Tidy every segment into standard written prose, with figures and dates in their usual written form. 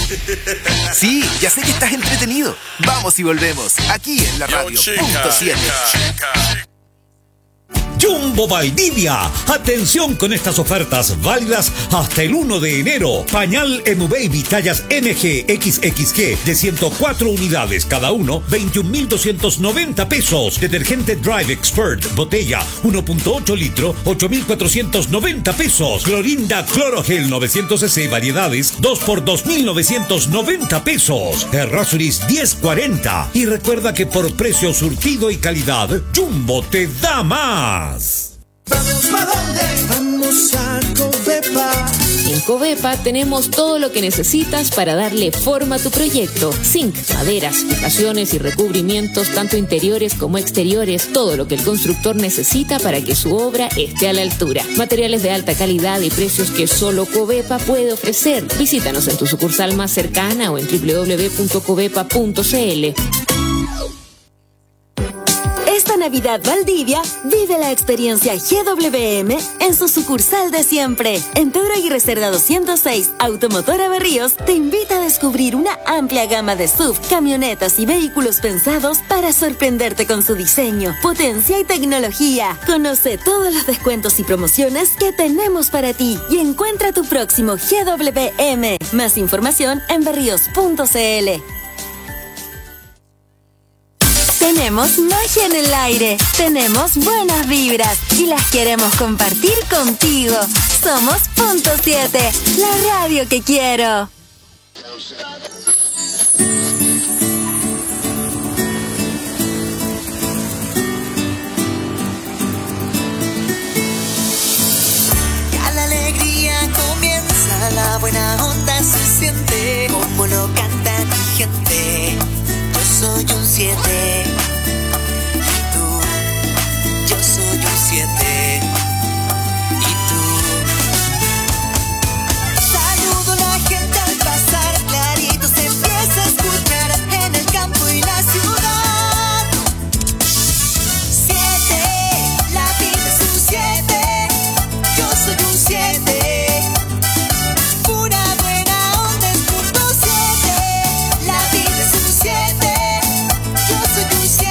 Sí, ya sé que estás entretenido. Vamos y volvemos, aquí en la radio. Punto 7. Jumbo Valdivia. Atención con estas ofertas válidas hasta el 1 de enero. Pañal M-Baby tallas MG XXG de 104 unidades cada uno, 21.290 pesos. Detergente Drive Expert botella 1.8 litro, 8.490 pesos. Clorinda Clorogel 900 cc variedades 2 por 2.990 pesos. Errázuriz 1040. Y recuerda que por precio, surtido y calidad, Jumbo te da más. ¿Vamos a dónde? Vamos a Covepa. En Covepa tenemos todo lo que necesitas para darle forma a tu proyecto. Zinc, maderas, fijaciones y recubrimientos, tanto interiores como exteriores. Todo lo que el constructor necesita para que su obra esté a la altura. Materiales de alta calidad y precios que solo Covepa puede ofrecer. Visítanos en tu sucursal más cercana o en www.covepa.cl. Esta Navidad Valdivia, vive la experiencia GWM en su sucursal de siempre. En Pedro Aguirre Cerda 206, Automotora Berríos te invita a descubrir una amplia gama de SUV, camionetas y vehículos pensados para sorprenderte con su diseño, potencia y tecnología. Conoce todos los descuentos y promociones que tenemos para ti y encuentra tu próximo GWM. Más información en berríos.cl. Tenemos magia en el aire, tenemos buenas vibras y las queremos compartir contigo. Somos Punto 7, la radio que quiero. Ya la alegría comienza, la buena onda se siente, como lo canta mi gente. Yo soy un 7. Yo soy un 7 y tú. Saludo a la gente al pasar, clarito se empieza a escuchar en el campo y la ciudad. 7, la vida es un 7, yo soy un 7. Pura buena onda es Punto 7, la vida es un 7, yo soy un 7.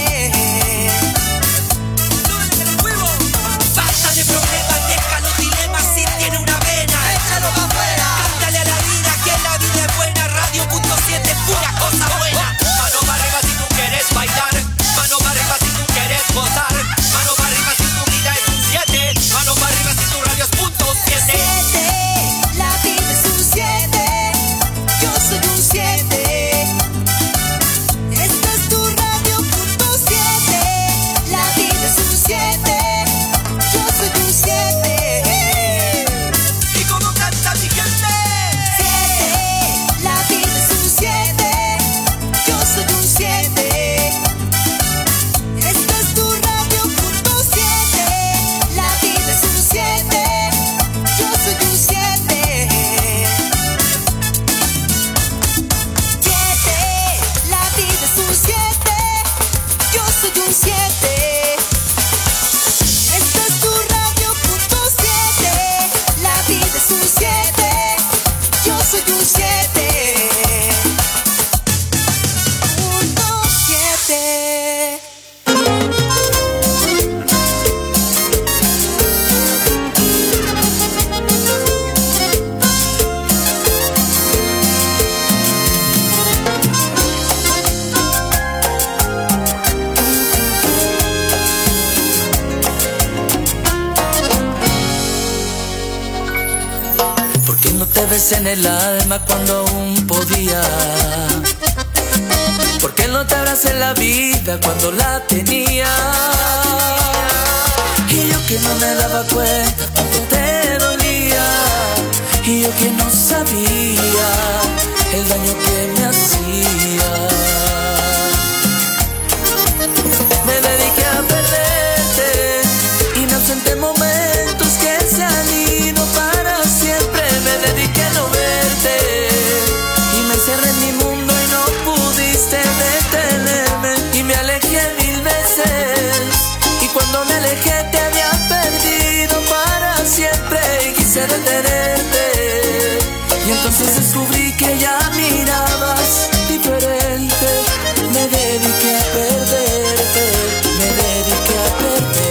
Pura cosa buena. Mano para arriba si tú quieres bailar, mano para arriba si tú quieres gozar, mano para arriba si tu vida es un 7, mano para arriba si tu radio es Punto 7. 7, la vida es un 7, yo soy un 7. Esta es tu radio Punto 7, la vida es un 7, yo soy un 7. ¿Y cómo canta mi gente? 7, la vida es un 7. Yo soy un 7. Esta es tu radio Punto 7. La vida es un 7. Yo soy un 7. 7. La vida es un 7. Yo soy un 7. Esta es tu radio Punto 7. La vida es un 7. Yo soy un 7. Punto 7. ¿Por qué no te ves en el alma cuando aún podía? ¿Por qué no te abracé en la vida cuando la tenía? Y yo que no me daba cuenta cuánto te dolía, y yo que no sabía el daño que me hacía. Me dediqué a perderte y me ausenté momentos que se han ido para siempre. Me dediqué a no verte y me encerré en mi mundo y no pudiste detenerme, y me alejé 1000 veces, y cuando me alejé te había perdido para siempre y quise detenerte, y entonces descubrí que ya mirabas diferente, me dediqué a perderte, me dediqué a perderte.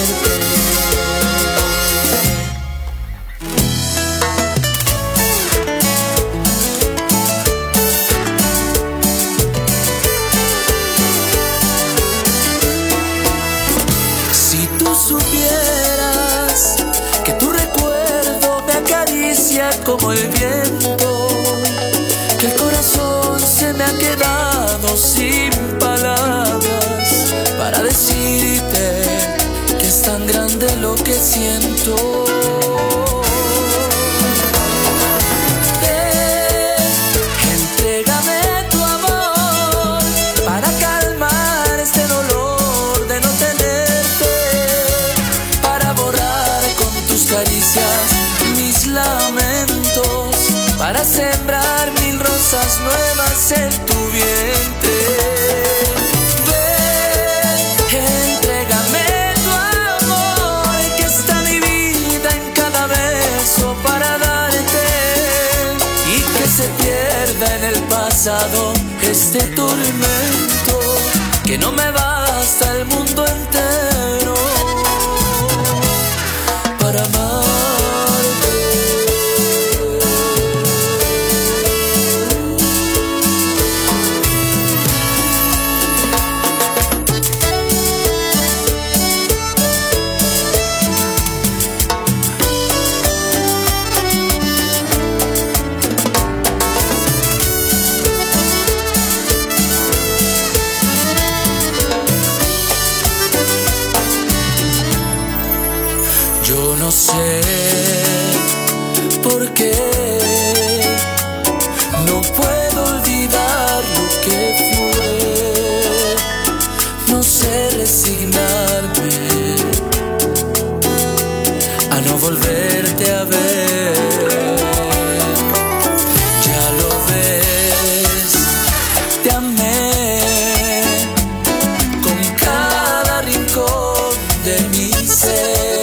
Si tú supieras que tu recuerdo me acaricia como el viento, que el corazón se me ha quedado sin palabras para decirte que es tan grande lo que siento. Entrégame tu amor para calmar este dolor de no tenerte, para borrar con tus caricias mis lamentos, para sembrar mil rosas nuevas en tu vientre. Ven, entrégame tu amor, que está mi vida en cada beso para darte, y que se pierda en el pasado este tormento, que no me basta el mundo entero para amarte. Yo no sé por qué no puedo olvidar lo que fue, no sé resignarme a no volverte a ver. Ya lo ves, te amé con cada rincón de mi ser.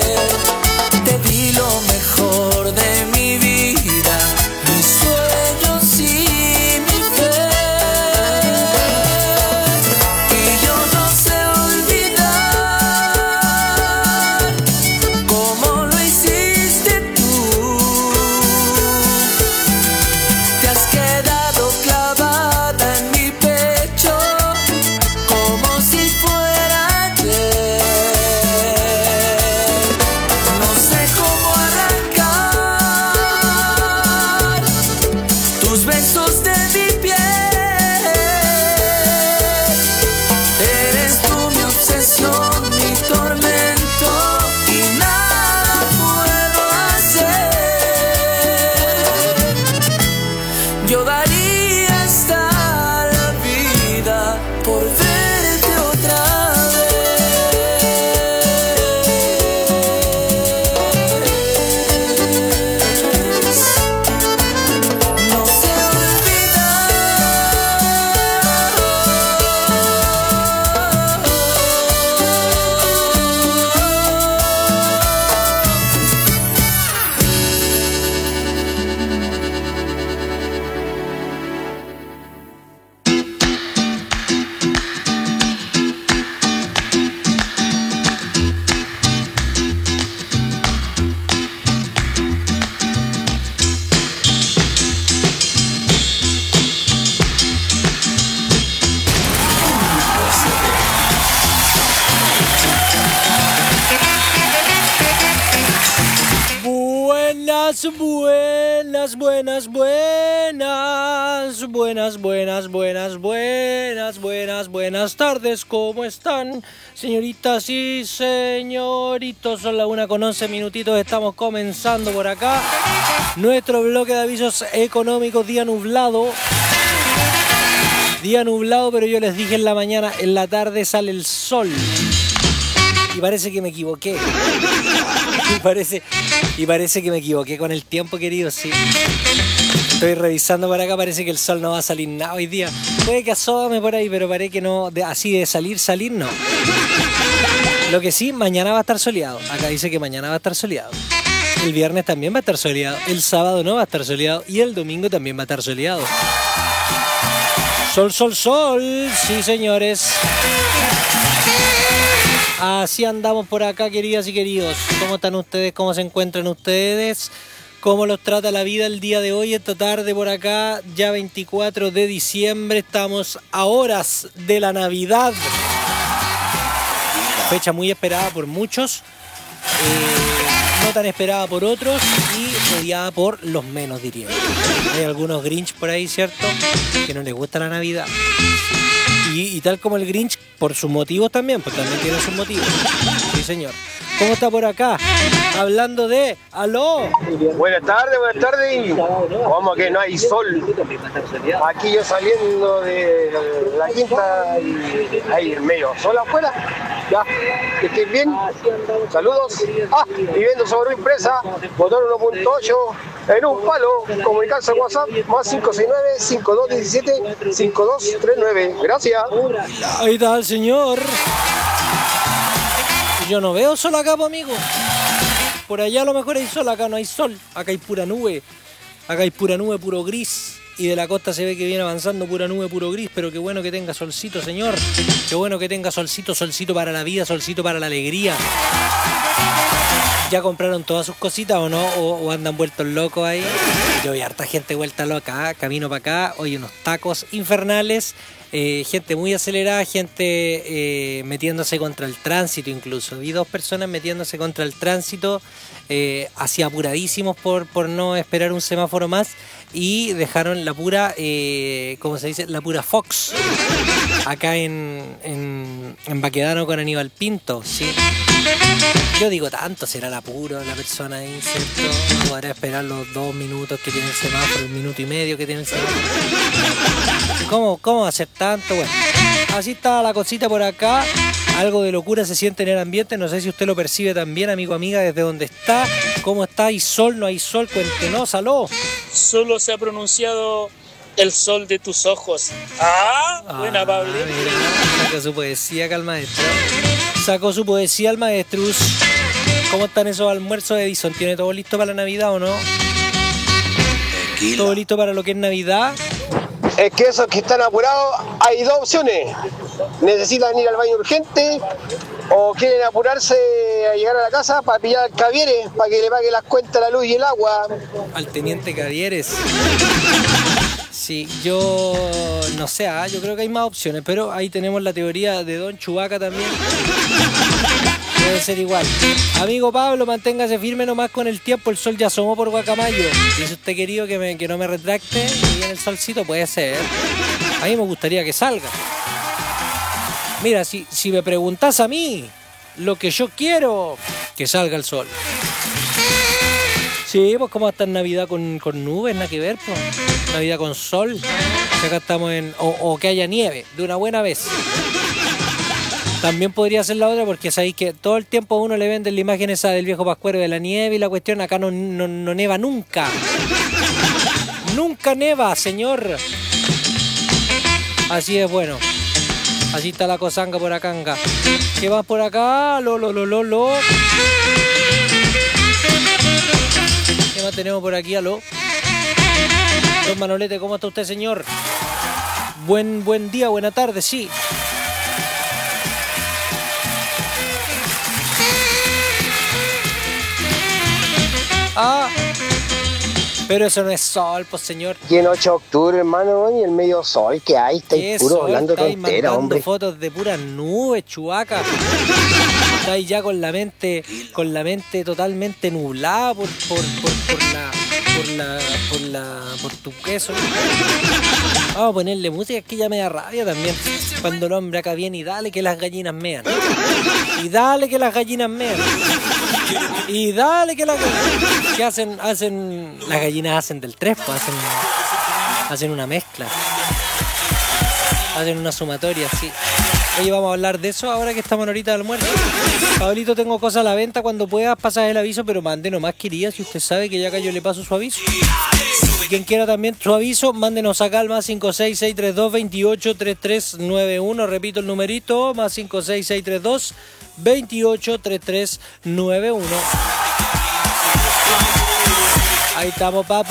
Buenas tardes, ¿cómo están, señoritas y señoritos? Son las 1:11 minutitos, estamos comenzando por acá nuestro bloque de avisos económicos. Día nublado, pero yo les dije en la mañana, en la tarde sale el sol. Y parece que me equivoqué. Y parece que me equivoqué con el tiempo, querido, sí. Estoy revisando por acá, parece que el sol no va a salir nada hoy día. Puede que asome por ahí, pero parece que no, así de salir no. Lo que sí, mañana va a estar soleado. Acá dice que mañana va a estar soleado. El viernes también va a estar soleado. El sábado no va a estar soleado. Y el domingo también va a estar soleado. Sol, sol, sol. Sí, señores. Así andamos por acá, queridas y queridos. ¿Cómo están ustedes? ¿Cómo se encuentran ustedes? ¿Cómo los trata la vida el día de hoy, esta tarde por acá? Ya 24 de diciembre, estamos a horas de la Navidad. Fecha muy esperada por muchos, no tan esperada por otros y odiada por los menos, diría. Hay algunos Grinch por ahí, ¿cierto? Que no les gusta la Navidad. Y tal como el Grinch, por sus motivos también, pues también tiene sus motivos. Sí, señor. ¿Cómo está por acá? Hablando de... ¡Aló! Buenas tardes. Vamos, que no hay sol. Aquí yo saliendo de la quinta y ahí medio sol afuera. Ya, que estén bien. Saludos. Viviendo sobre impresa, motor 1.8 en un palo. Comunicarse al WhatsApp más 569-5217-5239. Gracias. Ahí está el señor. Yo no veo sol acá, pues, amigo. Por allá a lo mejor hay sol, acá no hay sol. Acá hay pura nube. Acá hay pura nube, puro gris. Y de la costa se ve que viene avanzando pura nube, puro gris. Pero qué bueno que tenga solcito, señor. Qué bueno que tenga solcito, solcito para la vida, solcito para la alegría. ¿Ya compraron todas sus cositas o no? ¿O andan vueltos locos ahí? Yo vi harta gente vuelta loca, camino para acá. Oye, unos tacos infernales. Gente muy acelerada, gente metiéndose contra el tránsito incluso. Vi 2 personas metiéndose contra el tránsito, así apuradísimos por no esperar un semáforo más y dejaron la pura, ¿cómo se dice? La pura Fox acá en Baquedano con Aníbal Pinto, ¿sí? Yo digo, tanto será el apuro la persona ahí, ¿cierto? No podrá esperar los 2 minutos que tiene el semáforo, el minuto y medio que tiene el semáforo. ¿Cómo hacer tanto? Bueno, así está la cosita por acá. Algo de locura se siente en el ambiente. No sé si usted lo percibe también, amigo, amiga, desde donde está. ¿Cómo está? ¿Hay sol? ¿No hay sol? Cuéntenos, aló. Solo se ha pronunciado el sol de tus ojos. Buena, Pablo. Sacó su poesía acá el maestro. Sacó su poesía al maestrus. ¿Cómo están esos almuerzos de Edison? ¿Tiene todo listo para la Navidad o no? Tequila. ¿Todo listo para lo que es Navidad? Es que esos que están apurados, hay 2 opciones. Necesitan ir al baño urgente o quieren apurarse a llegar a la casa para pillar al Cavieres, para que le pague las cuentas, la luz y el agua. Al teniente Cavieres. Sí, yo no sé, yo creo que hay más opciones, pero ahí tenemos la teoría de Don Chubaca también. Debe ser igual. Amigo Pablo, manténgase firme nomás con el tiempo, el sol ya asomó por Guacamayo. Dice usted, querido, que no me retracte y en el solcito puede ser. A mí me gustaría que salga. Mira, si me preguntas a mí, lo que yo quiero, que salga el sol. Sí, pues cómo está en Navidad con nubes, nada que ver, pues. Navidad con sol. Si acá estamos o que haya nieve, de una buena vez. También podría ser la otra, porque sabéis que todo el tiempo a uno le venden la imagen esa del viejo pascuero de la nieve y la cuestión, acá no neva nunca. Nunca neva, señor. Así es, bueno. Así está la cosanga por acá. ¿Qué más por acá? Lo. ¿Qué más tenemos por aquí? Aló. Don Manolete, ¿cómo está usted, señor? Buen día, buena tarde, sí. Pero eso no es sol, pues, señor. Y en 8 de octubre, hermano, y el medio sol que hay, estáis puro sol? hablando Estáis tontera, hombre. Fotos de puras nubes, Chubaca. Estáis ya con la mente totalmente nublada por tu queso. Vamos a ponerle música, es que ya me da rabia también. Cuando el hombre acá viene y dale que las gallinas mean. Y dale que las gallinas mean. Y dale que las gallinas... ¿Qué hacen? Las gallinas hacen del 3, pues hacen una mezcla. Hacen una sumatoria, sí. Oye, vamos a hablar de eso ahora que estamos en horita de almuerzo. Pablito, tengo cosas a la venta, cuando puedas pasar el aviso, pero mande nomás, querida, si usted sabe que ya acá yo le paso su aviso. Quien quiera también su aviso, mándenos acá al más 56632283391. Repito el numerito, más 56632283391. Ahí estamos, papu.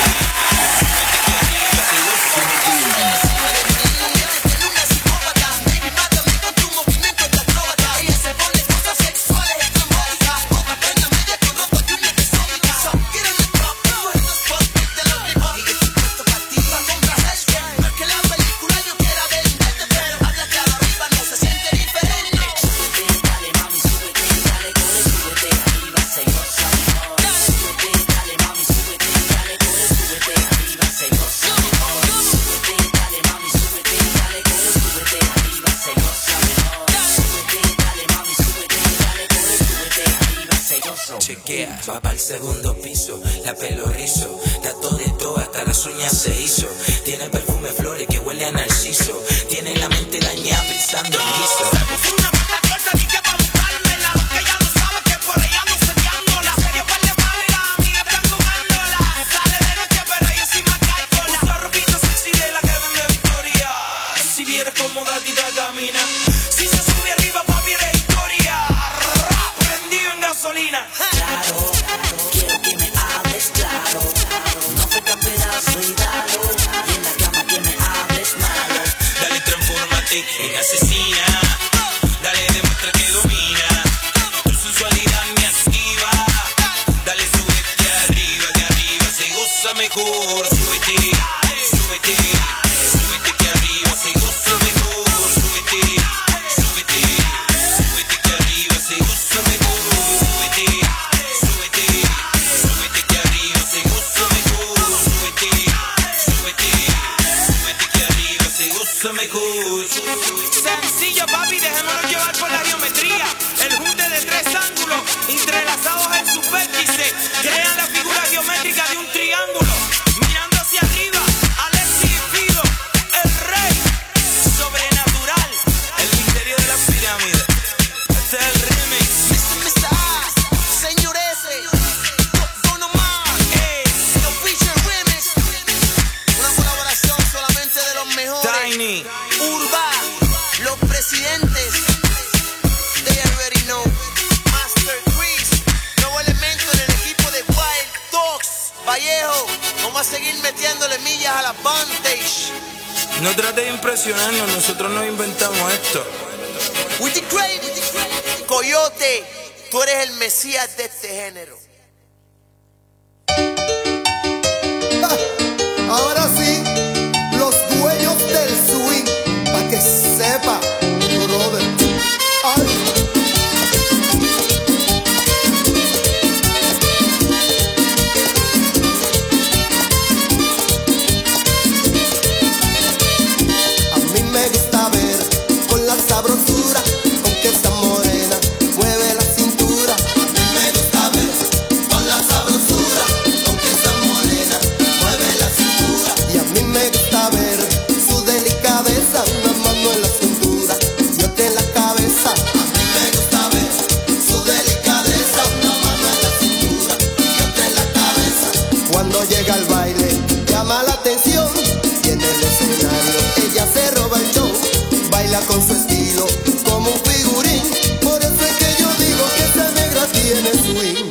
Chequea, va para el segundo piso, la pelo rizo, tatuó de todo, hasta las uñas se hizo. Tiene perfume flores que huele a narciso, tiene la mente dañada pensando en guiso. En asesina, dale demuestra que domina, tu sensualidad me activa, dale súbete arriba, que arriba se goza mejor, súbete, súbete, súbete que arriba se goza mejor, súbete, súbete, súbete que arriba se goza mejor, súbete, súbete, súbete que arriba se goza mejor, súbete, súbete, súbete que arriba se goza mejor. Sencillo, papi, dejémonos llevar por la geometría. El junte de tres ángulos entrelazados en sus vértices crean la figura geométrica de un triángulo. Mirando hacia arriba, Alexis y Fido, el rey sobrenatural, el misterio de la pirámide. Este es el remix. Mr. Señor S, Don Omar, The Feature Remix. Una colaboración solamente de los mejores. Tiny, Urba, los presidentes, they already know. Master Chris, nuevo elemento en el equipo de Wild Dogs. Vallejo, vamos a seguir metiéndole millas a la Vantage. no trate de impresionarnos, nosotros nos inventamos esto. With the great Coyote, tú eres el mesías de este género. Ahora sí, los dueños del swing, pa' que sepa, brother. Ay. A mí me gusta ver con la sabrosura, con que esta morena mueve la cintura. A mí me gusta ver con la sabrosura, con que esta morena mueve la cintura. Y a mí me gusta ver su delicadeza, una mano en la cintura y otra en la cabeza. A mí me gusta ver su delicadeza, una mano en la cintura y otra en la cabeza. Cuando llega al baile llama la atención y en el escenario ella se roba el show. Baila con su estilo como un figurín, por eso es que yo digo que esa negra tiene swing.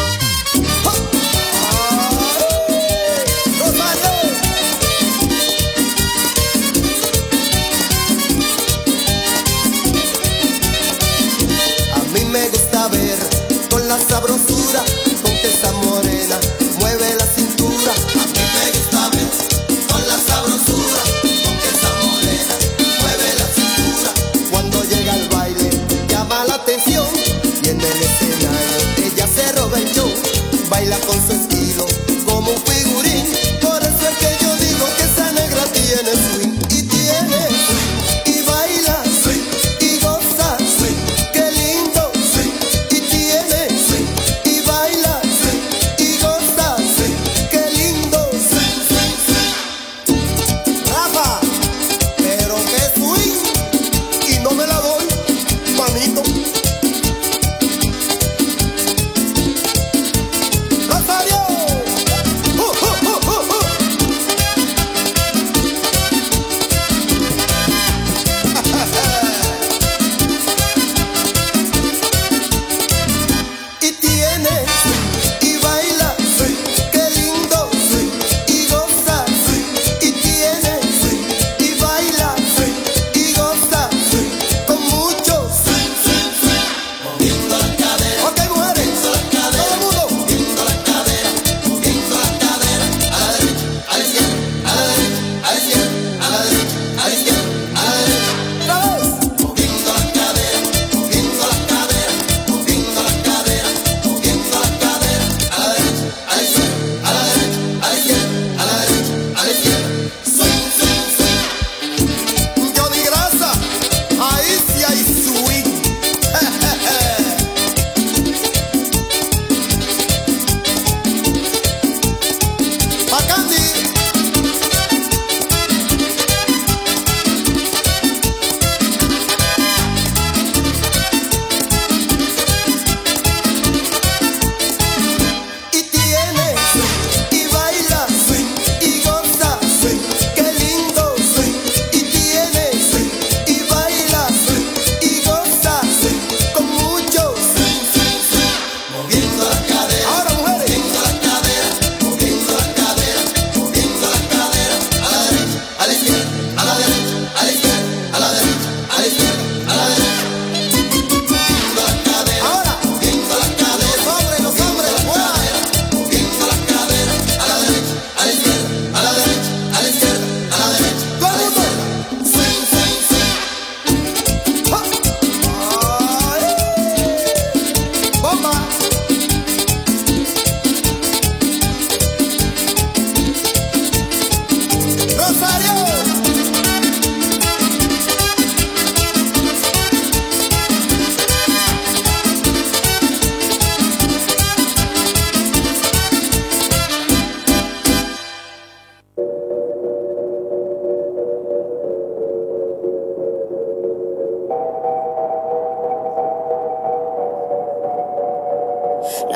A mí me gusta ver con la sabrosura, con que esa morena mueve la cintura. A mí me gusta ver con la sabrosura,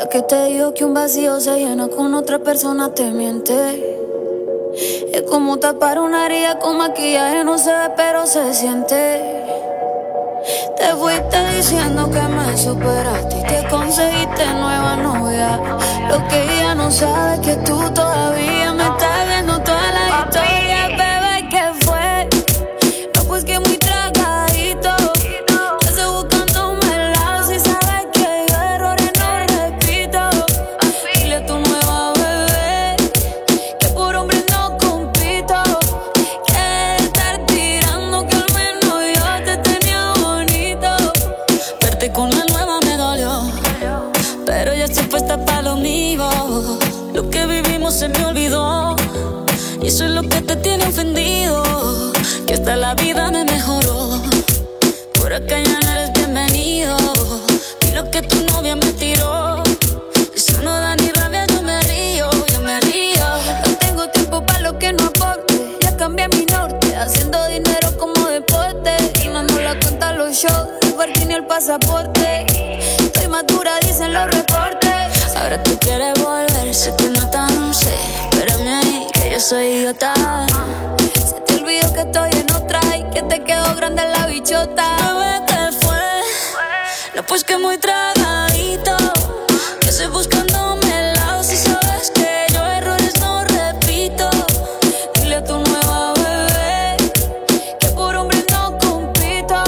que te digo que un vacío se llena con otra persona te miente. Es como tapar una herida con maquillaje, no se ve pero se siente. Te fuiste diciendo que me superaste y que conseguiste nueva novia. Lo que ella no sabe es que tú todavía me estás viendo toda la historia. Bebé, ¿qué fue? No, pues que muy tragadito. Yo estoy buscándome el lado. Si sabes que yo errores no repito. Dile a tu nueva bebé que por hombre no compito. Que estar tirando que al menos yo te tenía bonito. Verte con la nueva me dolió, pero ya estoy puesta para lo mío. Lo que vivimos se me olvidó y eso es lo que te tiene ofendido. Que hasta la vida me mejoró. Por acá ya no eres bienvenido. Y lo que tu novia me tiró, eso no da ni rabia, yo me río, yo me río. No tengo tiempo para lo que no aporte. Ya cambié mi norte, haciendo dinero como deporte. Y no nos la cuentan los shows, el parking ni el pasaporte. Estoy madura, dicen los reportes. Ahora tú quieres volver, se te nota, no sé. Espérame ahí, que yo soy idiota. Se te olvidó que estoy en otra y que te quedó grande la bichota. Bebé, ¿qué fue? No, pues que muy tragadito. Que estoy buscándome el lado. Si sabes que yo errores no repito. Dile a tu nueva bebé que por hombre no compito.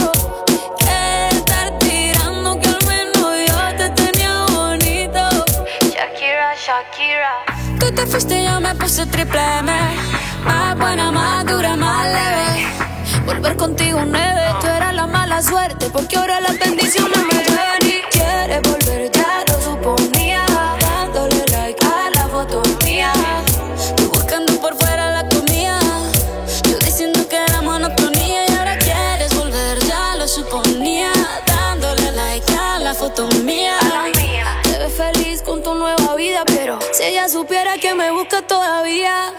Que estar tirando que al menos yo te tenía bonito. Shakira, Shakira. Tú te fuiste y yo me puse triple M. Más buena, más dura, más leve. Volver contigo nueve. Tú eras la mala suerte porque ahora las bendiciones me llueven. Y quieres volver, ya lo suponía. Dándole like a la foto mía. Tú buscando por fuera la comida. Yo diciendo que era monotonía. Y ahora quieres volver, ya lo suponía. Dándole like a la foto mía. Te ves feliz con tu nueva vida, pero si ella supiera que me busca todavía.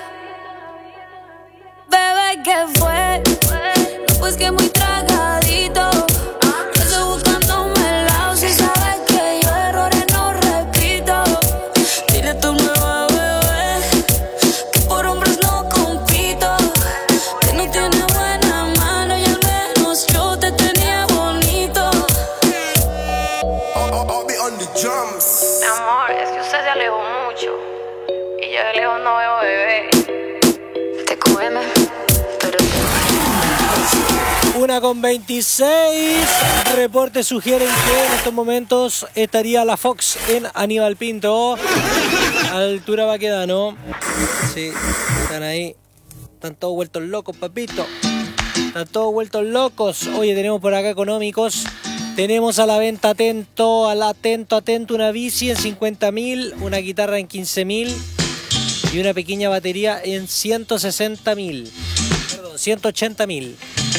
Bebé, ¿qué fue? No, pues que muy tragadito. Yo estoy buscándome el lado. Si sabes que yo errores no repito. Dile a tu nueva bebé que por hombres no compito. Que no tiene buena mano y al menos yo te tenía bonito. Mi amor, es que usted se alejó mucho y yo de lejos no veo bebé. Te cueme, pero 1:26. Reportes sugieren que en estos momentos estaría la Fox en Aníbal Pinto. Altura Baquedano. Sí, están ahí. Están todos vueltos locos, papito. Están todos vueltos locos. Oye, tenemos por acá económicos. Tenemos a la venta atento, una bici en 50.000, una guitarra en 15.000 y una pequeña batería en 160.000. Perdón, 180.000.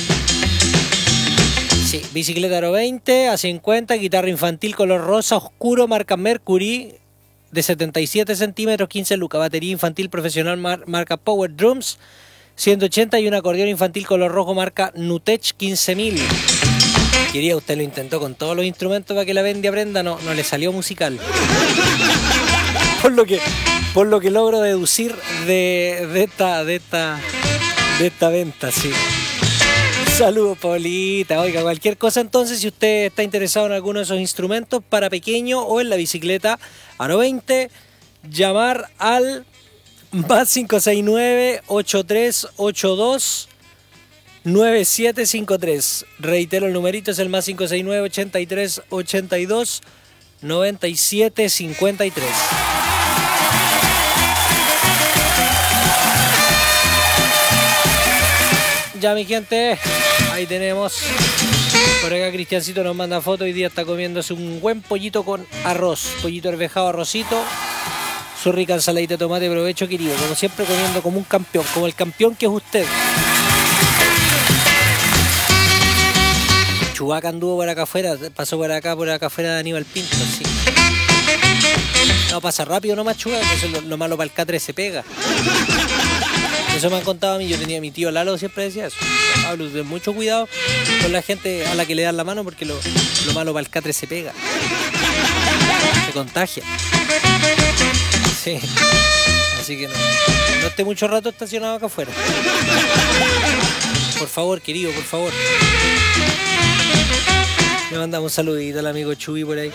Sí, bicicleta Aro 20 a 50, guitarra infantil color rosa oscuro, marca Mercury, de 77 centímetros, 15 lucas. Batería infantil profesional marca Power Drums, 180 y un acordeón infantil color rojo marca Nutech, 15.000. Quería, usted lo intentó con todos los instrumentos para que la venda aprenda, no le salió musical. Por lo que logro deducir de esta venta, sí. Saludos, Paulita. Oiga, cualquier cosa entonces, si usted está interesado en alguno de esos instrumentos para pequeño o en la bicicleta Aro 20, llamar al más 569-8382-9753. Reitero, el numerito es el más 569-8382-9753. Ya, mi gente, ahí tenemos. Por acá Cristiancito nos manda foto. Hoy día está comiéndose un buen pollito con arroz. Pollito arvejado, arrocito. Su rica ensaladita de tomate. Provecho, querido. Como siempre, comiendo como un campeón. Como el campeón que es usted. Chubaca anduvo por acá afuera. Pasó por acá afuera de Aníbal Pinto. Sí. No, pasa rápido nomás, Chubaca. Eso es lo malo para el K3, se pega. Eso me han contado a mí. Yo tenía mi tío Lalo, siempre decía eso. Pablo, ten mucho cuidado con la gente a la que le dan la mano porque lo malo para el catre se pega. Se contagia. Sí. Así que no esté mucho rato estacionado acá afuera. Por favor, querido, por favor. Le mandamos un saludito al amigo Chuy por ahí.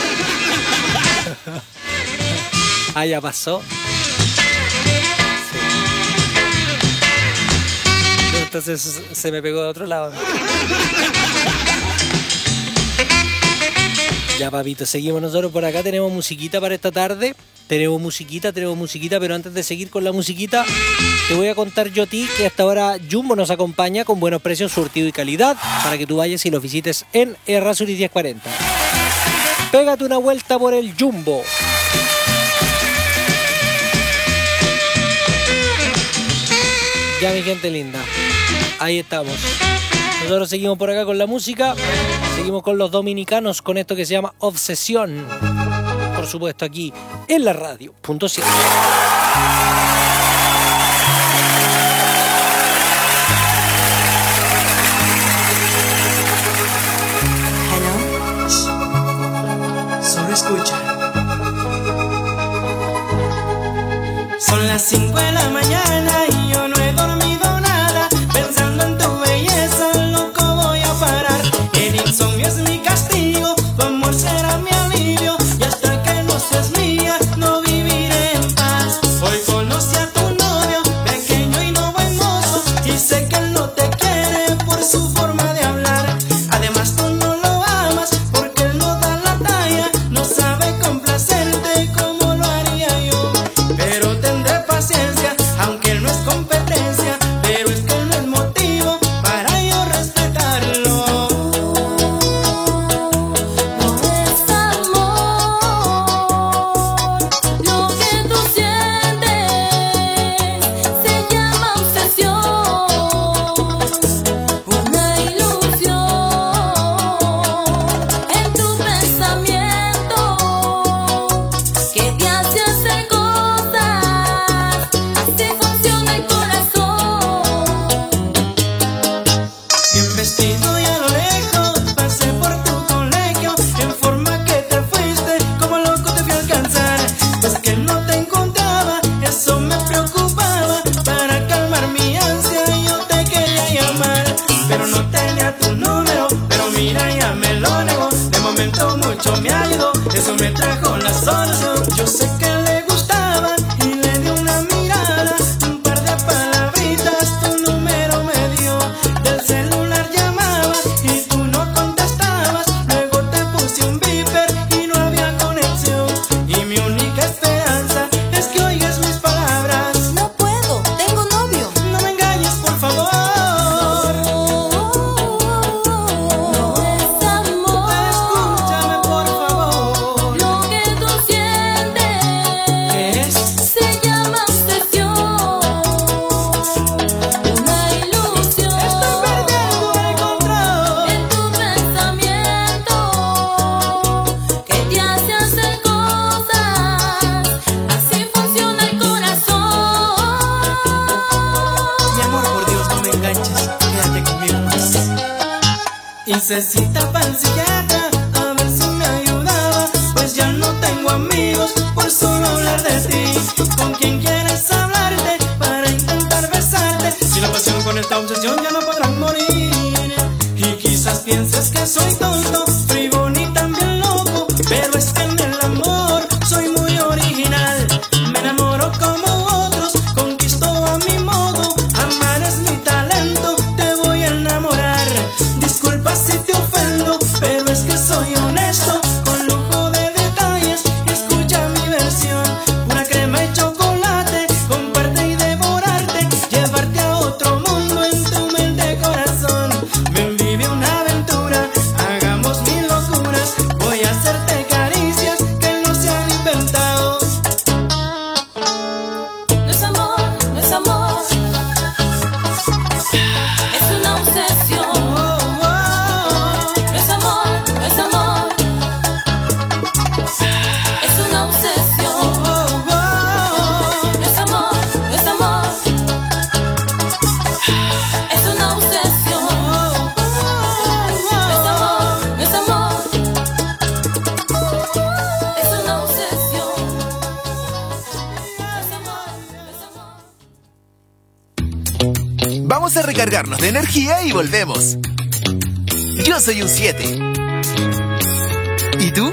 Ah, ya pasó. Sí. Entonces se me pegó de otro lado. Ya, papito, seguimos nosotros por acá. Tenemos musiquita para esta tarde. Tenemos musiquita, pero antes de seguir con la musiquita, te voy a contar yo a ti que hasta ahora Jumbo nos acompaña con buenos precios, surtido y calidad para que tú vayas y lo visites en Errázuriz 1040. Pégate una vuelta por el Jumbo. Ya, mi gente linda, ahí estamos. Nosotros seguimos por acá con la música. Seguimos con los dominicanos con esto que se llama Obsesión. Por supuesto, aquí en la radio. Punto 7. Hello. Solo escucha. Son las 5 de la mañana y yo no he dormido nada. Pensando en tu belleza, loco voy a parar. El insomnio es mi castigo, tu amor será mi alivio. Y hasta que no seas mía, no viviré en paz. Hoy conocí a tu novio, pequeño y no buen mozo. Y sé que él no te quiere por su forma de hablar. Además tú no lo amas porque él no da la talla. No sabe complacerte como lo haría yo. Pero tendré paciencia, aunque él no es competencia. Pero es que él no es motivo para yo respetarlo. No es amor, lo que tú sientes se llama obsesión, una ilusión en tu pensamiento que te hace hacer cosas, así funciona el corazón. Bien vestido y a lo lejos pasé por tu colegio. En forma que te fuiste, como loco te fui a alcanzar. Pues que no te encontraba, eso me preocupaba. Para calmar mi ansia yo te quería llamar. Pero no tenía tu número, pero mira ya me lo negó. De momento mucho me ayudó, eso me trajo la solución. Yo sé que le gustaba y le di una mirada. Un par de palabritas tu número me dio. Del celular llamaba y tú no contestabas. Luego te puse un beeper y no había conexión. Y mi única esperanza es que oigas mis palabras. No puedo, tengo novio. No me engañes, por favor. No es amor, Escúchame, por favor. lo que tú sientes ¿Qué es? se llama obsesión, una ilusión. Estoy perdiendo el control. En tu pensamiento que te hace hacer cosas, así funciona el corazón. Mi amor, por Dios, no me enganches. Quédate conmigo más. Hice cita para el psiquiatra a ver si me ayudaba. Pues ya no tengo amigos por solo hablar de ti. ¿Con quién quieres hablarte para intentar besarte? Si la pasión con esta obsesión ya no podrán morir. Y quizás pienses que soy tonto, frívolo y también loco. Pero es que en el amor soy muy original. Me enamoro como otros, conquisto a mi modo. Amar es mi talento, te voy a enamorar. Disculpa si te ofendo, pero es que soy honesto. Con lujo de detalles, escucha mi versión. Pura crema y chocolate, comparte y devorarte. Llevarte a otro mundo en tu mente, corazón. Ven, vive una aventura, hagamos mil locuras. Voy a hacerte caricias que no se han inventado. No es amor, no es amor, es una obsesión. No es amor, no es amor, es una obsesión. No es amor, no es amor, es una obsesión. No es amor, no es amor, es Vamos a recargarnos de energía y volvemos. Yo soy un 7. ¿Y tú?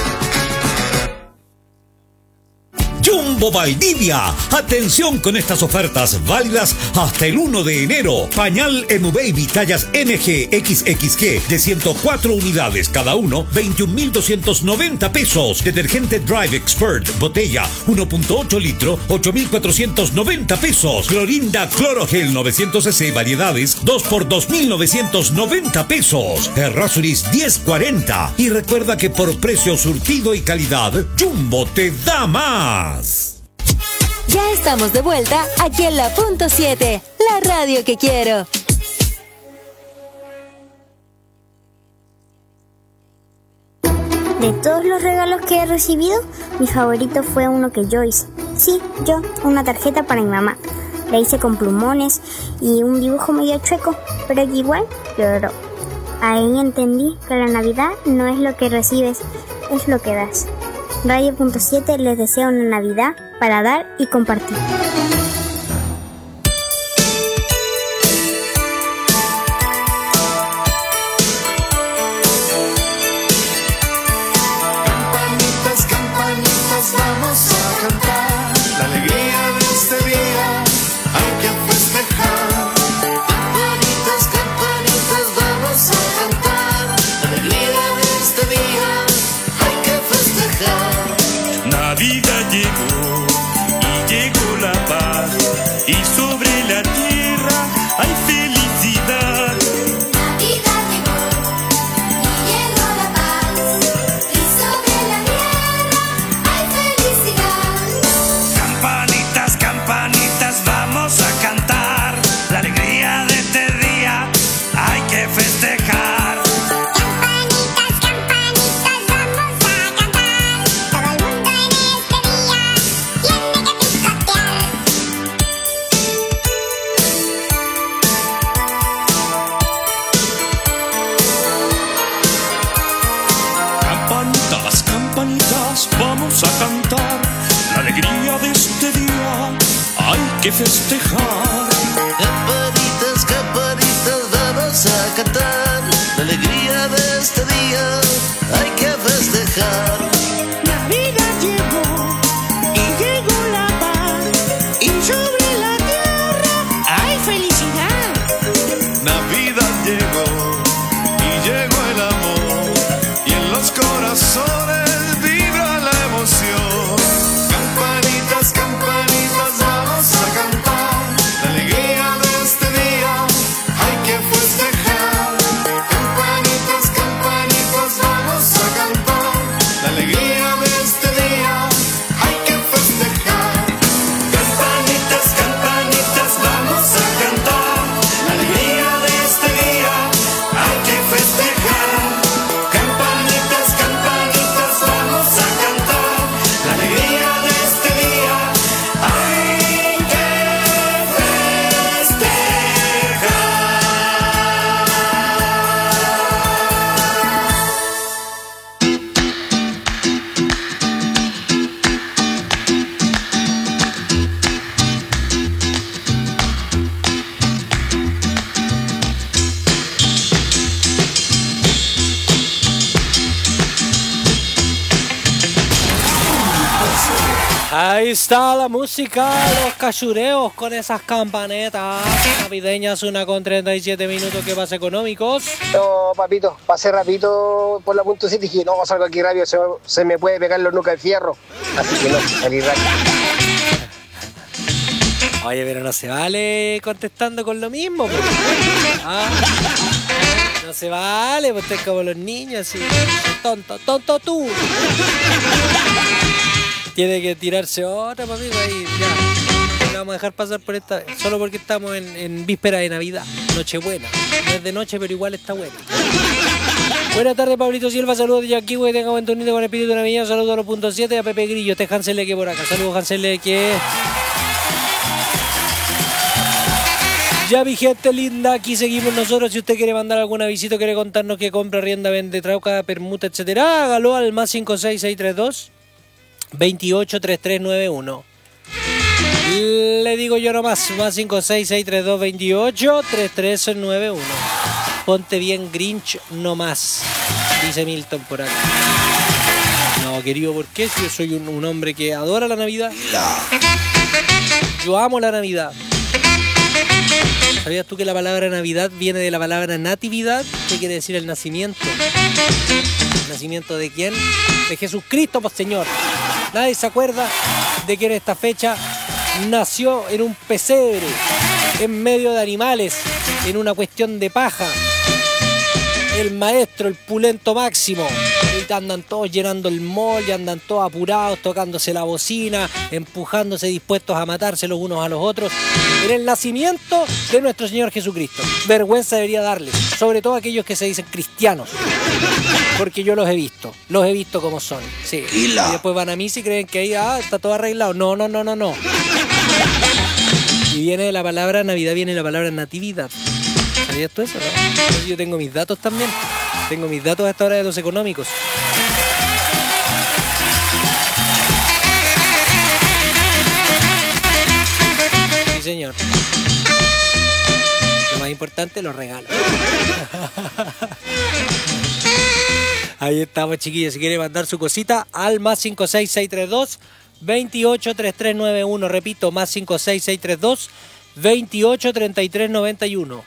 Jumbo Valdivia. Atención con estas ofertas válidas hasta el 1 de enero. Pañal M-Baby tallas MG XXG de 104 unidades cada uno, 21.290 pesos. Detergente Drive Expert botella 1.8 litro, 8.490 pesos. Clorinda Clorogel 900 cc variedades 2 por 2.990 pesos. Errázuriz 1040. Y recuerda que por precio, surtido y calidad, Jumbo te da más. Ya estamos de vuelta aquí en la Punto 7, la radio que quiero. De todos los regalos que he recibido, mi favorito fue uno que yo hice. Sí, yo, una tarjeta para mi mamá. La hice con plumones y un dibujo medio chueco, pero que igual lloró. Ahí entendí que la Navidad no es lo que recibes, es lo que das. Radio.7 les desea una Navidad para dar y compartir. Campanitas, campanitas, vamos a cantar. La alegría de este día hay que festejar. Campanitas, campanitas, vamos a cantar. La alegría de este día hay que festejar. Navidad llegó y llegó la paz y sobre la tierra hay felicidad. Navidad llegó y llegó la paz y sobre la tierra hay felicidad. Campanitas, campanitas, vamos a cantar. La alegría de este día hay que festejar. Vamos a cantar, la alegría de este día hay que festejar. Campanitas, campanitas, vamos a cantar, la alegría de este día hay que festejar. Navidad llegó y llegó la paz y sobre la tierra hay felicidad. Navidad llegó y llegó el amor y en los corazones vibra la emoción. Campanitas, campanitas, vamos a cantar, la alegría de este día hay que festejar. Campanitas, campanitas, vamos a cantar, la alegría de este día hay que festejar. Campanitas, campanitas, vamos a cantar, la alegría de este día hay que festejar. Campanitas, campanitas, vamos a cantar, la alegría de este día hay que festejar. Ahí está la música, los cachureos con esas campanetas navideñas, 1:37 minutos, que pasa económicos. No, papito, pasé rapidito por la Punto 7 y dije, no, salgo aquí rápido, se me puede pegar los nuca de fierro. Así que no, salí rápido. Oye, pero no se vale contestando con lo mismo, pues. No se vale, pues estás como los niños, así. Tonto tú. Tiene que tirarse otra, papito, ahí ya. La vamos a dejar pasar por esta vez, solo porque estamos en víspera de Navidad, Nochebuena. No es de noche, pero igual está buena. Buenas tardes, Pablito Silva, saludos de Jackie, güey, tenga buen turnito con espíritu navideño, saludos a los Punto 7 y a Pepe Grillo, este es Hansel Leque por acá, saludos Hansel Leque. Ya vi, gente linda, aquí seguimos nosotros. Si usted quiere mandar alguna visita, quiere contarnos qué compra, rienda, vende, trauca, permuta, etcétera, hágalo al más 56632 283391. Le digo yo nomás, más 56632283391. Ponte bien Grinch nomás, dice Milton por acá. No, querido, ¿por qué? Si yo soy un hombre que adora la Navidad. Yo amo la Navidad. ¿Sabías tú que la palabra Navidad viene de la palabra natividad? ¿Qué quiere decir el nacimiento? ¿El nacimiento de quién? De Jesucristo, pues señor. Nadie se acuerda de que en esta fecha nació en un pesebre, en medio de animales, en una cuestión de paja. El maestro, el pulento máximo. Ahorita andan todos llenando el mall, y andan todos apurados, tocándose la bocina, empujándose, dispuestos a matarse los unos a los otros. En el nacimiento de nuestro Señor Jesucristo. Vergüenza debería darles, sobre todo aquellos que se dicen cristianos. Porque yo los he visto como son. Sí. Y después van a misa y creen que ahí está todo arreglado. No. Y viene de la palabra Navidad, viene de la palabra natividad. ¿Sabías tú eso, no? Yo tengo mis datos también. Tengo mis datos a esta hora de los económicos. Sí, señor. Lo más importante, los regalos. Ahí estamos, chiquillos. Si quiere mandar su cosita al más 56632 283391. Repito, más 56632 283391.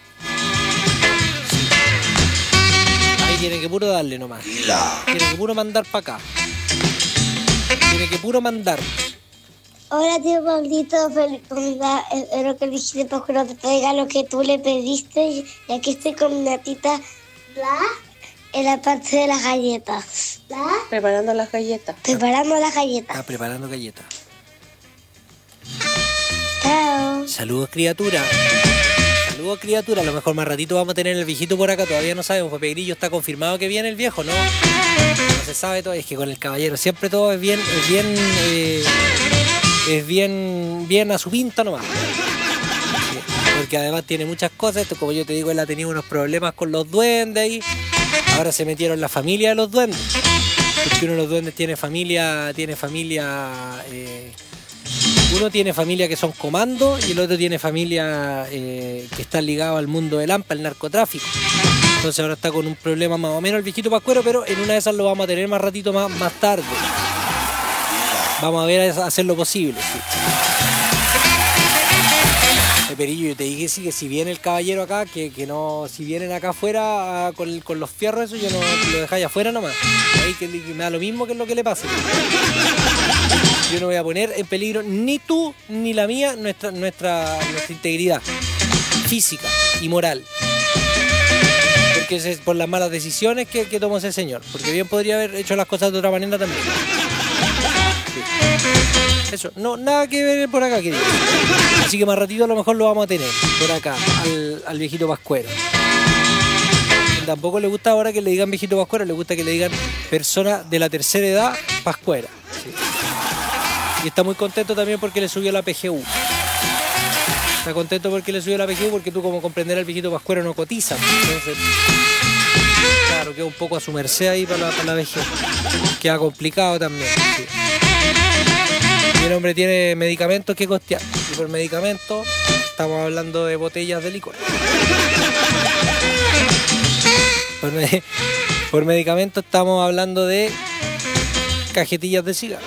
Ahí tiene que puro darle nomás. Tiene que puro mandar para acá. Tiene que puro mandar. Hola, tío Pablito, feliz Navidad. Espero que el viejito de Pascuero te traiga lo que tú le pediste. Y aquí estoy con mi tita en la parte de las galletas. Preparando las galletas. Preparando las galletas. Está preparando galletas. Chao. Saludos, criatura. Saludos, criatura. A lo mejor más ratito vamos a tener el viejito por acá. Todavía no sabemos. Pepe Grillo está confirmado que viene el viejo, ¿no? No se sabe todo. Es que con el caballero siempre todo es bien a su pinta nomás. Porque además tiene muchas cosas. Esto, como yo te digo, él ha tenido unos problemas con los duendes ahí. Ahora se metieron la familia de los duendes. Porque uno de los duendes tiene familia. Uno tiene familia que son comandos y el otro tiene familia que está ligado al mundo del AMPA, el narcotráfico. Entonces ahora está con un problema más o menos el viejito Pascuero, pero en una de esas lo vamos a tener más ratito más tarde. Vamos a ver a hacer lo posible. Sí. Perillo, yo te dije sí, que si viene el caballero acá, que no, si vienen acá afuera con los fierros, eso yo no lo dejáis afuera nomás. Ahí que me da lo mismo que es lo que le pase. Yo no voy a poner en peligro ni tú ni la mía nuestra integridad física y moral. Porque es por las malas decisiones que tomó ese señor. Porque bien podría haber hecho las cosas de otra manera también. Sí. Eso, no, nada que ver por acá, querido. Así que más ratito a lo mejor lo vamos a tener por acá, al viejito Pascuero. Tampoco le gusta ahora que le digan viejito Pascuero, le gusta que le digan persona de la tercera edad Pascuera. Sí. Y está muy contento también porque le subió la PGU. Está contento porque le subió la PGU, porque tú, como comprenderás, el viejito Pascuero no cotiza. Entonces, claro, queda un poco a su merced ahí para la vejez. Queda complicado también. Sí. Y el hombre tiene medicamentos que costear. Y por medicamentos estamos hablando de botellas de licor. Por medicamentos estamos hablando de cajetillas de cigarro.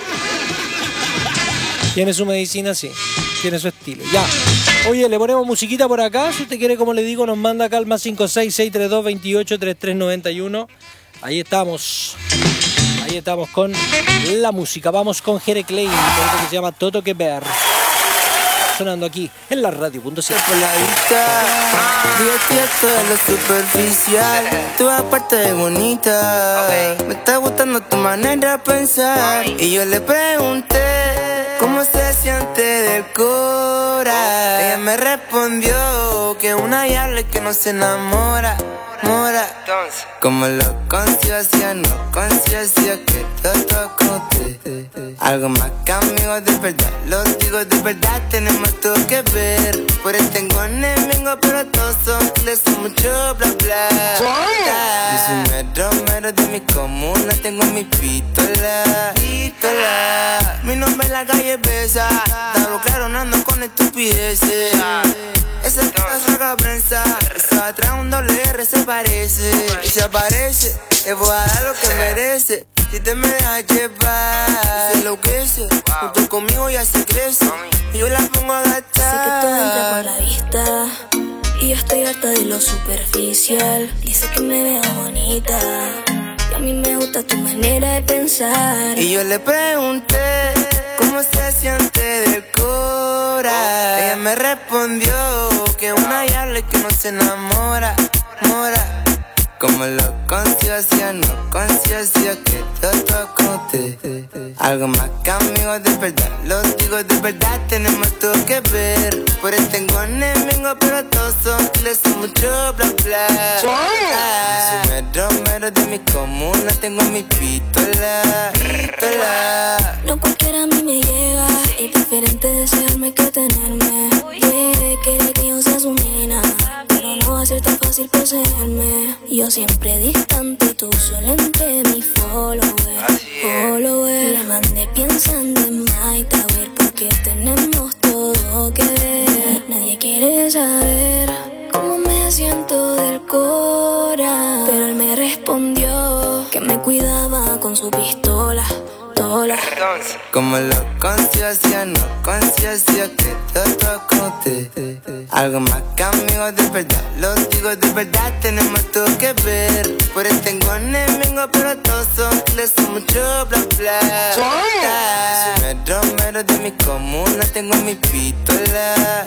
Tiene su medicina, sí. Tiene su estilo. Ya. Oye, le ponemos musiquita por acá. Si usted quiere, como le digo, nos manda acá al más 56632283391. Ahí estamos. Ahí estamos con la música. Vamos con Jere Klein, que se llama Todo que Ver. Sonando aquí en la radio.cl. Por la vista, divertirte de lo superficial. Tu aparte es bonita. Me está gustando tu manera de pensar. Y yo le pregunté cómo se siente del cora. Ella me respondió que una diabla que no se enamora. mora. Como lo conciencia, no conciencia que todo con usted. Algo más que amigos de verdad, los digo de verdad, tenemos todo que ver. Por eso tengo enemigos, pero todos son les son mucho bla bla. Yo soy mero de mi comuna, tengo mi pistola. Mi nombre en la calle pesa, está claro, no ando con estupideces. Esa saca prensa, esa atrás un doble R se parece. Y se aparece, te voy a dar lo que merece. Si te me dejas llevar, se enloquece. Junto conmigo ya se crece, y yo la pongo a gastar. Sé que todo entra por la vista, y yo estoy harta de lo superficial. Dice que me veo bonita, y a mí me gusta tu manera de pensar. Y yo le pregunté cómo se siente del cora. Ella me respondió que una diabla y que no se enamora, mora. Como lo conciencia, no conciencia que todo con usted. Algo más que amigos de verdad, los digo de verdad, tenemos todo que ver. Por eso tengo enemigos, pero todos son les son mucho bla bla. Yo soy mero de mi comuna, tengo mi pistola. No cualquiera a mí me llega, es diferente desearme que tenerme. Quiere que yo sea su nena, pero no va a ser tan fácil poseerme. Yo siempre distante, tú solo entre mi follower. Le mandé pensando en Maite, a ver por qué tenemos todo que ver. Nadie quiere saber cómo me siento del cora, pero él me respondió que me cuidaba con su pistola. Como lo conciencia, no conciencia que todo con usted. Algo más que amigos de verdad, los digo de verdad, tenemos todo que ver. Por eso tengo enemigos, pero todos son les son mucho bla bla. Yo soy mero de mi comuna, tengo mi pistola.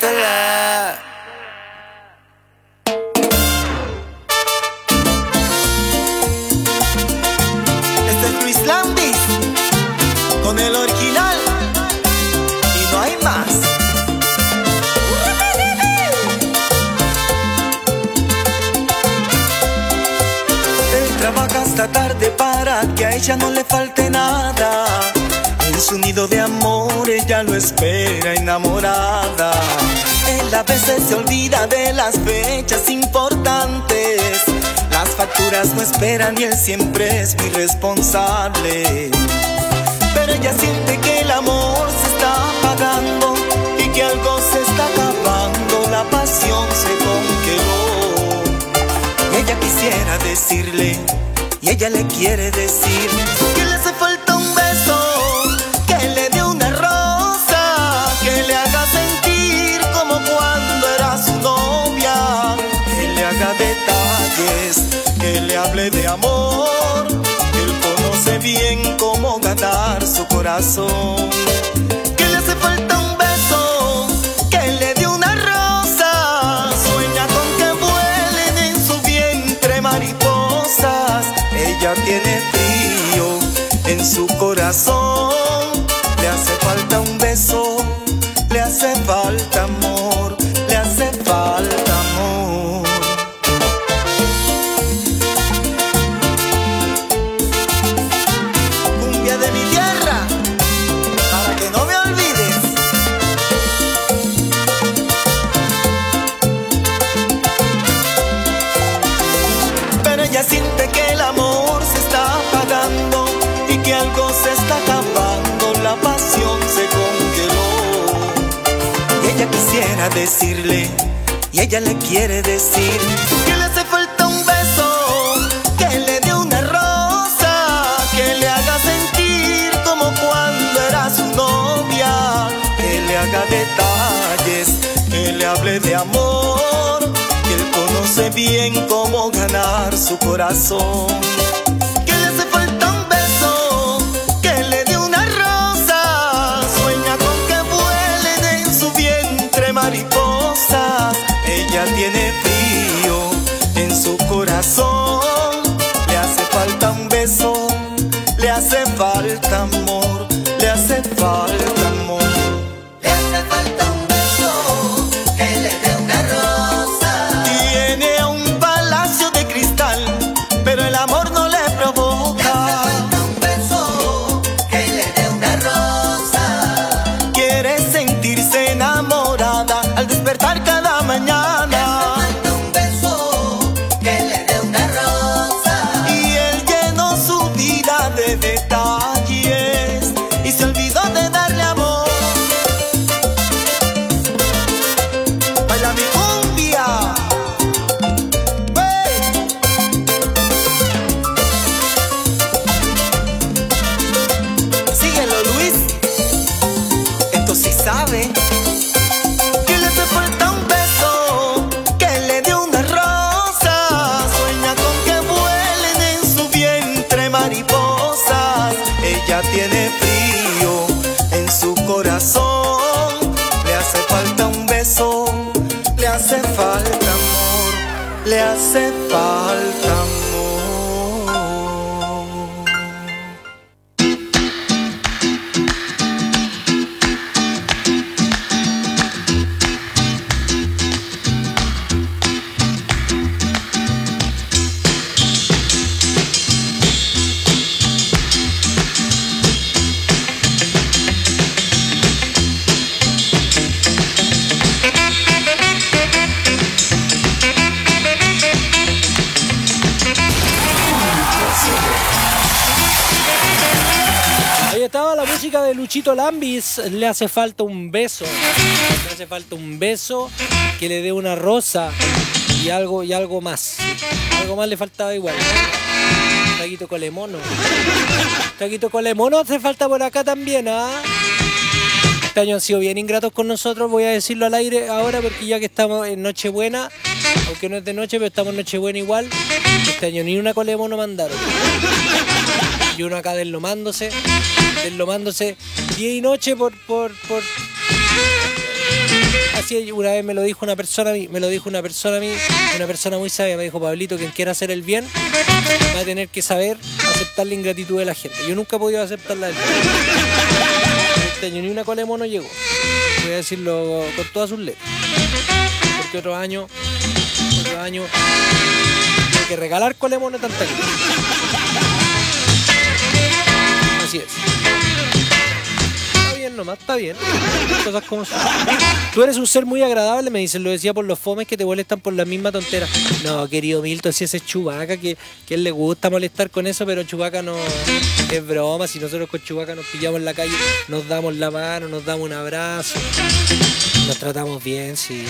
Este es Luis Landis con el original y no hay más. Él trabaja hasta tarde para que a ella no le falte nada. En su nido de amor ella lo espera enamorada. Él a veces se olvida de las fechas importantes. Las facturas no esperan y él siempre es muy responsable. Pero ella siente que el amor se está apagando y que algo se está acabando, la pasión se congeló. Y ella quisiera decirle, y ella le quiere decir, que le hace falta un beso, que le dé una rosa, que le haga sentir como cuando era su novia, que le haga detalles, que le hable de amor. Él conoce bien cómo ganar su corazón. Que le hace falta un beso, que le dé una rosa. Sueña con que vuelen en su vientre mariposas. Ella tiene frío en su corazón. Le hace falta un beso, le hace falta amor, le hace falta amor. De mi tierra, para que no me olvides. Pero ella siente que el amor se está apagando y que algo se está acabando, la pasión se congeló. Y ella quisiera decirle, y ella le quiere decir, que le hace falta un beso, que le dé una rosa, que le haga sentir como cuando era su novia, que le haga detalles, que le hable de amor, que él conoce bien cómo ganar su corazón. Que le hace falta un beso, que le dé una rosa. Sueña con que vuelen en su vientre mariposas. Ella tiene frío en su corazón. Le hace falta un beso, le hace falta amor, le hace falta amor. Le hace falta un beso, que le dé una rosa. Tiene un palacio le hace falta amor. Estaba la música de Luchito Lambis. Le hace falta un beso. Le hace falta un beso que le dé una rosa y algo más. Algo más le faltaba igual. Taquito Colemono. Taquito Colemono hace falta por acá también, ¿ah? Este año han sido bien ingratos con nosotros, voy a decirlo al aire ahora porque ya que estamos en Nochebuena, aunque no es de noche, pero estamos en Nochebuena igual, este año ni una Colemono mandaron. Y uno acá deslomándose día y noche por así. Una vez me lo dijo una persona a mí, una persona muy sabia, me dijo: Pablito, quien quiera hacer el bien va a tener que saber aceptar la ingratitud de la gente. Yo nunca he podido aceptarla del bien. Este año ni una Colemono llegó, voy a decirlo con todas sus letras, porque otro año hay que regalar Colemono tanta gente. Así es. Está bien nomás, está bien. Cosas como son. Tú eres un ser muy agradable, me dicen, lo decía por los fomes que te molestan por la misma tontera. No, querido Milton, si ese es Chewbacca, que a él le gusta molestar con eso, pero Chewbacca no es broma. Si nosotros con Chewbacca nos pillamos en la calle, nos damos la mano, nos damos un abrazo, nos tratamos bien, sí.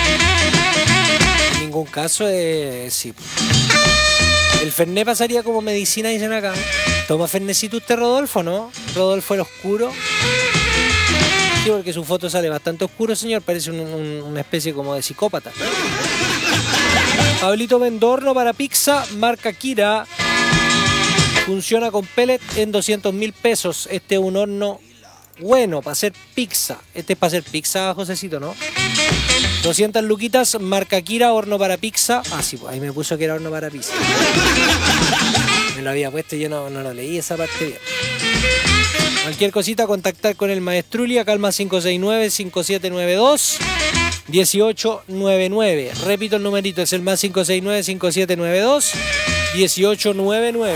En ningún caso sí. El Fernet pasaría como medicina, dicen acá. Toma Fernecito usted, Rodolfo, ¿no? Rodolfo el oscuro. Sí, porque su foto sale bastante oscuro, señor. Parece una especie como de psicópata. Pablito Vendorno para pizza, marca Kira. Funciona con pellet en 200.000 pesos. Este es un horno bueno para hacer pizza. Este es para hacer pizza, Josecito, ¿no? 200 luquitas, marca Kira, horno para pizza. Ah, sí, pues ahí me puso que era horno para pizza. Me lo había puesto y yo no lo leí esa parte bien. Cualquier cosita, contactar con el Maestruli, Calma 569-579-1899. Repito el numerito, es el más 569-5792-1899.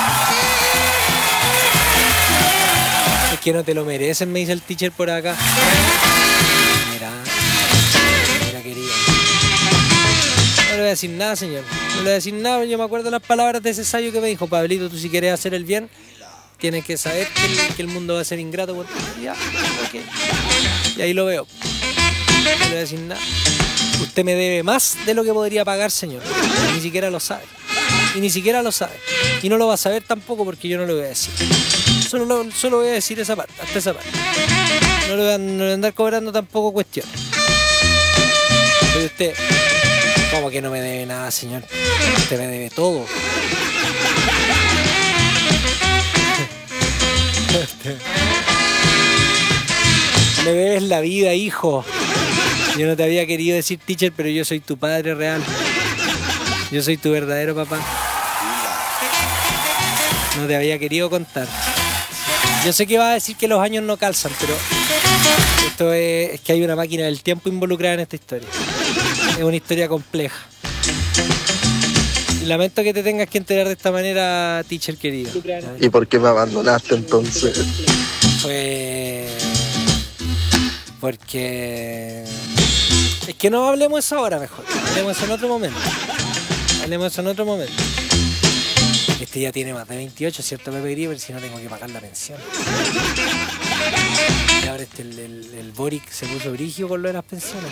Es que no te lo merecen, me dice el teacher por acá. Mira, querido. No le voy a decir nada, señor. No le voy a decir nada, yo me acuerdo las palabras de ese sabio que me dijo: Pablito, tú si quieres hacer el bien, tienes que saber que el mundo va a ser ingrato por ti. Ya, ok. Y ahí lo veo. No le voy a decir nada. Usted me debe más de lo que podría pagar, señor. Y ni siquiera lo sabe. Y ni siquiera lo sabe. Y no lo va a saber tampoco porque yo no le voy a decir. Solo voy a decir esa parte, hasta esa parte. No le voy a andar cobrando tampoco cuestiones. Pero usted, ¿cómo que no me debe nada, señor? Usted me debe todo. Me debes la vida, hijo. Yo no te había querido decir, teacher, pero yo soy tu padre real. Yo soy tu verdadero papá. No te había querido contar. Yo sé que vas a decir que los años no calzan, pero esto es que hay una máquina del tiempo involucrada en esta historia. Es una historia compleja. Y lamento que te tengas que enterar de esta manera, teacher querido. ¿Y por qué me abandonaste entonces? Porque... Es que no hablemos eso ahora mejor. Hablemos eso en otro momento. Este ya tiene más de 28, ¿cierto, Pepe Grillo? Pero si no tengo que pagar la pensión. Y ahora el Boric se puso brígido con lo de las pensiones.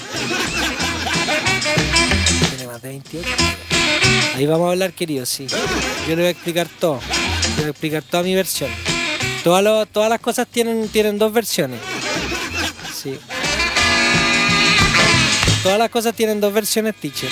Tiene más de 28. Ahí vamos a hablar, querido, sí. Yo le voy a explicar todo. Le voy a explicar toda mi versión. Todas las cosas tienen dos versiones. Sí. Todas las cosas tienen dos versiones, teacher.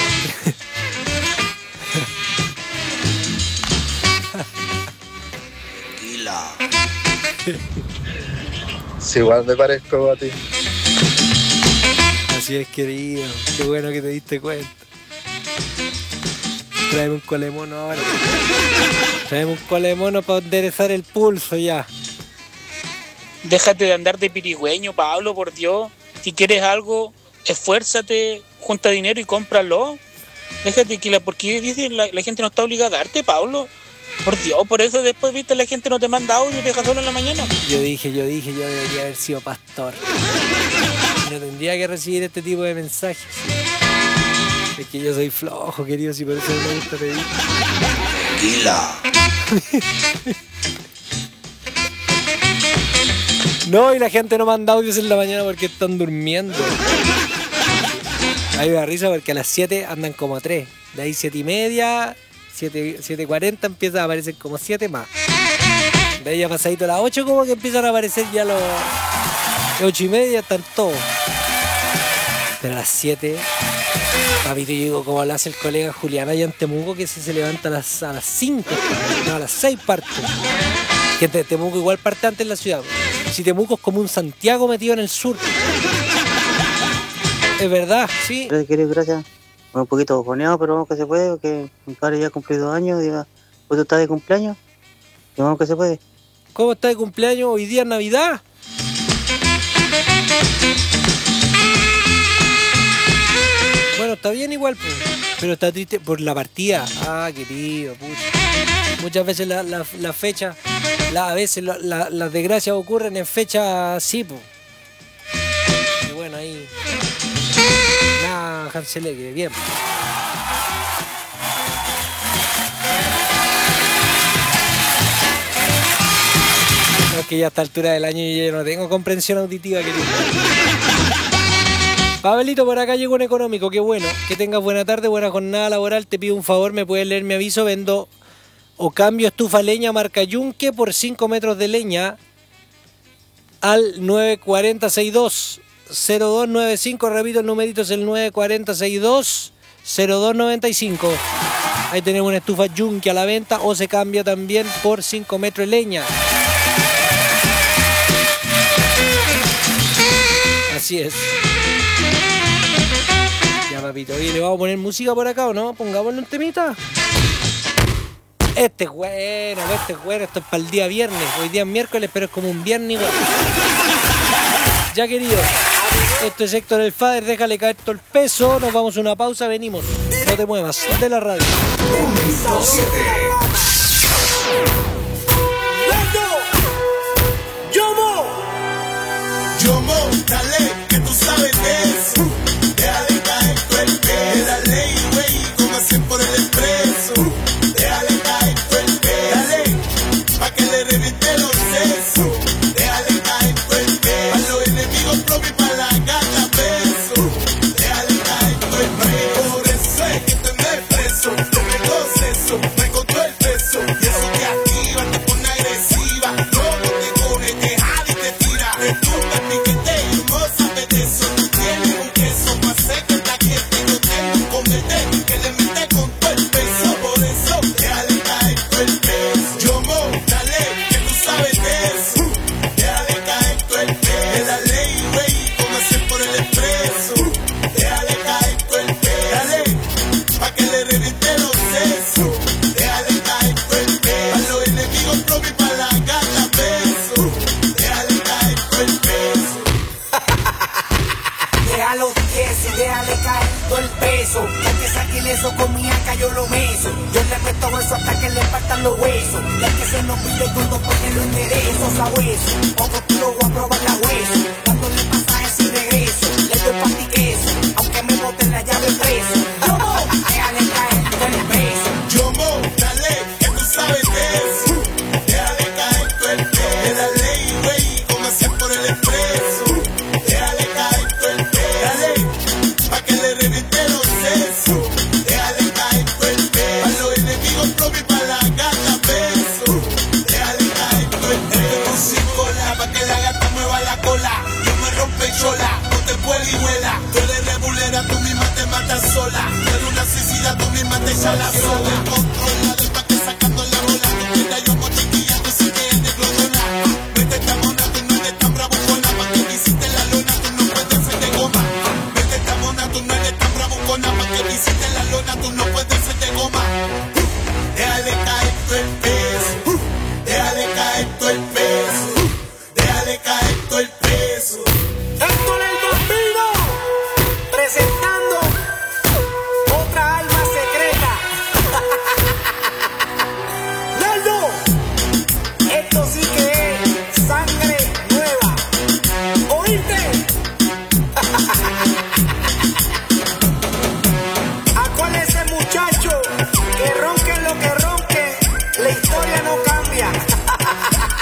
Si igual me parezco a ti. Así es, querido. Qué bueno que te diste cuenta. Tráeme un colemono ahora. Tráeme un colemono para enderezar el pulso ya. Déjate de andar de pirigüeño, Pablo, por Dios. Si quieres algo, esfuérzate, junta dinero y cómpralo. Déjate que porque dice la gente no está obligada a darte, Pablo. Por Dios, por eso después, viste, la gente no te manda audio y te deja solo en la mañana. Yo debería haber sido pastor. No tendría que recibir este tipo de mensajes. Es que yo soy flojo, querido, si por eso no me gusta pedir. Tranquila. No, y la gente no manda audios en la mañana porque están durmiendo. Ahí me da risa porque a las 7 andan como a 3. De ahí 7:30, 7:40 empiezan a aparecer como 7 más. De ahí ya pasadito a las 8 como que empiezan a aparecer ya los 8:30 están todos. Pero a las 7, papito, yo digo como lo hace el colega Julián allá en Temuco, que se levanta a las 5, no, a las 6 parte. Que Temuco igual parte antes en la ciudad. Si Temuco es como un Santiago metido en el sur. Es verdad, sí. Querido, gracias. Un poquito bojoneado, pero vamos que se puede, porque mi padre ya cumplió 2 años, diga, ¿pues tú estás de cumpleaños? Y vamos que se puede. ¿Cómo está de cumpleaños? ¿Hoy día es Navidad? Bueno, está bien igual, pues, pero está triste por la partida. Ah, querido, pucha. Muchas veces la fecha, a veces las desgracias ocurren en fechas así, pues. Y bueno, ahí... Nada, Hanselegre, bien. No, es que ya a esta altura del año yo no tengo comprensión auditiva, querido. Pablito, por acá llegó un económico, qué bueno. Que tengas buena tarde, buena jornada laboral. Te pido un favor, me puedes leer mi aviso. Vendo o cambio estufa leña marca Yunque por 5 metros de leña al 94062-0295. Repito, el numerito es el 94062-0295. Ahí tenemos una estufa Yunque a la venta o se cambia también por 5 metros de leña. Así es. Ya, papito. Oye, ¿le vamos a poner música por acá o no? Pongámosle un temita. Este es bueno. Esto es para el día viernes. Hoy día es miércoles, pero es como un viernes igual. Ya, querido. Esto es Héctor el Father. Déjale caer todo el peso. Nos vamos a una pausa. Venimos. No te muevas de la radio. 107. Yomo, dale, que tú sabes de eso. Déjale caer tu el peso. La ley, güey, como hacen por el expreso. Déjale caer tu el peso. Dale, pa' que le reviente los sesos. Déjale caer tu el peso. Pa' los enemigos propios y pa' la gata peso. Déjale caer tu el peso. Por eso es que te me preso. Yo me proceso, me encontró el peso. Y eso te activa, te pone agresiva. Luego te coge, te jala y te tira. Resulta piquete y no sabes de eso. Tú tienes un queso más seco en la que yo tengo un comete que le mete con todo el peso. Por eso déjale caer todo el peso. Yo mo, dale, que tú sabes de eso. Déjale caer todo el peso. De la ley, güey, como hacer por el expreso. Déjale caer todo el peso. Dale, pa' que le reviente los sesos. Déjale caer todo el peso. Pa' los enemigos propios y pa' la gata peso. Déjale caer todo el peso. Déjalo quieto, déjale caer todo el peso. Que te saque ileso con mi acá yo lo meso. Yo le meto eso hasta que le faltan los huesos. Ya que se nos pide todo porque lo enderezo, sabueso. Otro kilo voy a probar la hueso. Dándole pasajes sin regreso. Le doy pa' ti queso, aunque me boten la llave preso. Déjale caer todo el peso. Yomo, dale, que tú sabes de eso. Déjale caer todo el peso. De la ley, güey, como hacer por el expreso. Déjale caer todo el peso. Dale, pa' que le reviente los sesos. Déjale caer todo el peso. Pa' los enemigos propios y pa' la gata peso. Déjale caer todo el peso. Sin cola, pa' que la gata mueva la cola. Yo me rompe chola, no te puedes y vuela. Tú eres rebulera, tú misma te matas sola. Tú eres una suicida, tú misma te echas la sola. Controlado y pa' que sacando la bola. Tú quieras yo con chiquilla, tú sí que eres de glotona. Vete esta mona, tú no eres tan bravucona. Pa' que visite la luna, tú no puedes ser de goma. Vete esta mona, tú no eres tan bravucona. Pa' que visite en la lona, tú no puedes ser de goma. Déjale caer todo el peso. Déjale caer todo el peso. Déjale caer todo el peso. Héctor el Bambino, presentando otra alma secreta. Naldo, esto sí que es sangre nueva. ¿Oíste? ¿A cuál es ese muchacho que ronque lo que ronque? La historia no cambia.